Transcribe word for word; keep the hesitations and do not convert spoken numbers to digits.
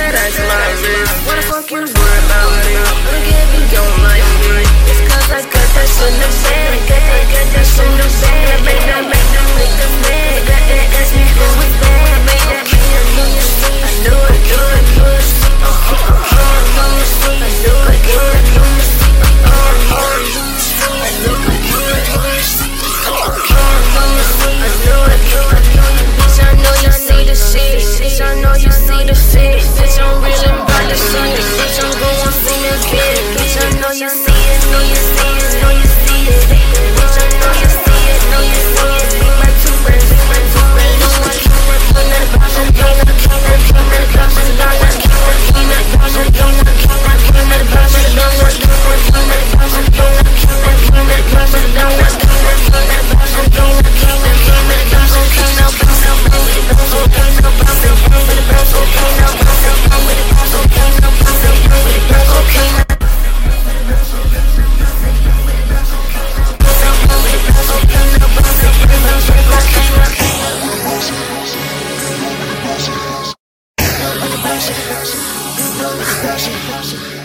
that ice on my wrist. What the fuck you worry about me? Look at me, don't like me. It's cause I got that shit in the bag. Got that, got that shit in the bag. I make that, make that, make that mad. Got that, ask me who was bad. I made that, okay, I knew you see. I knew it, knew it, knew it. Uh, uh, uh, uh, I knew you see. I knew it, knew it, knew it. Uh, uh, uh, I knew it, knew it, knew it. Uh, uh, uh, I knew it, knew it, knew it. Bitch, I know you see the shit. Bitch, I know you see the fit. Bitch, I'm real about the shit. Bitch, I'm gon' see the kid. Bitch, I know you see it, know you see it, know you see it. Bitch, I know you see it, know you see it. My two friends, my two friends. No one can work on that. I'm gonna, gonna, gonna, gonna, gonna, gonna, Fashion, fashion, fashion.